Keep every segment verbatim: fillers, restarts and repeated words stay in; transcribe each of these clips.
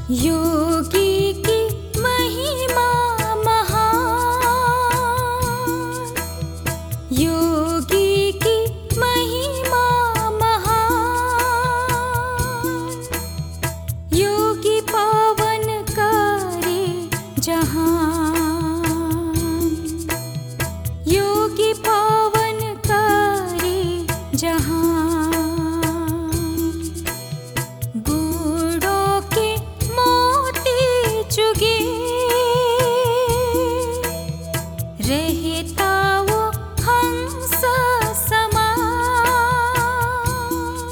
योगी की महिमा महान, योगी की महिमा महान, योगी पावन करे जहान, योगी पावन करे जहान। रहता वो हंस समान,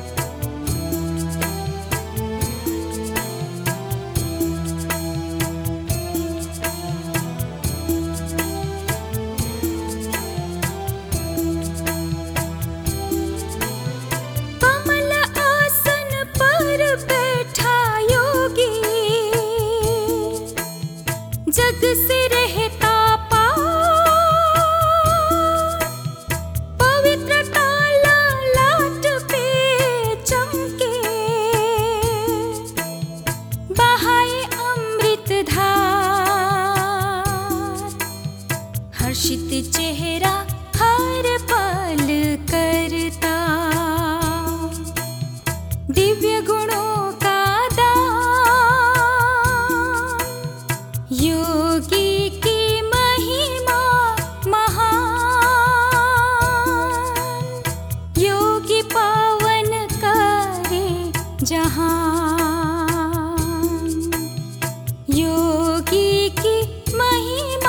कमल आसन पर बैठा योगी, जग से रहता हर्षित चेहरा हर पल करता, दिव्य गुणों का दान। योगी की महिमा महान, योगी पावन करे जहान, योगी की महिमा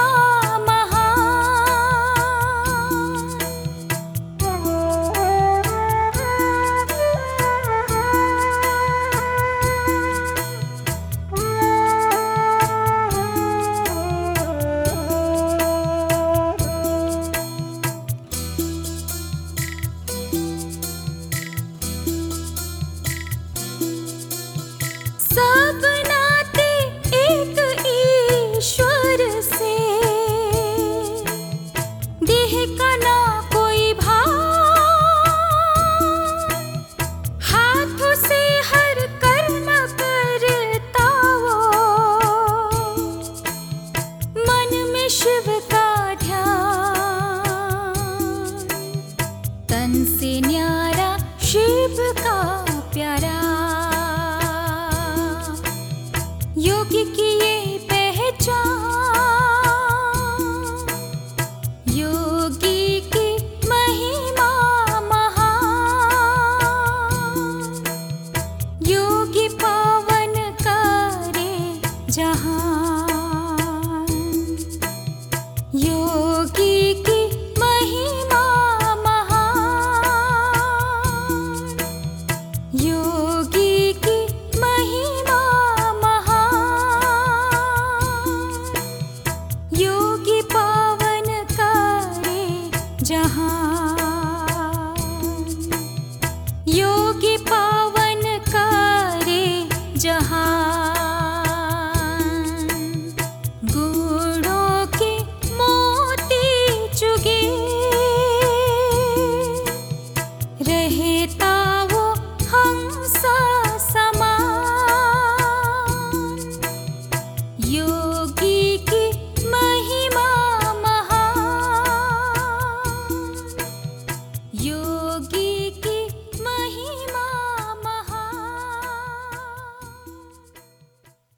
सब नाते एक ईश्वर से, देह का ना कोई भाव, हाथों से हर कर्म करता वो, मन में शिव का ध्यान, तन से न्यारा शिव का प्यारा।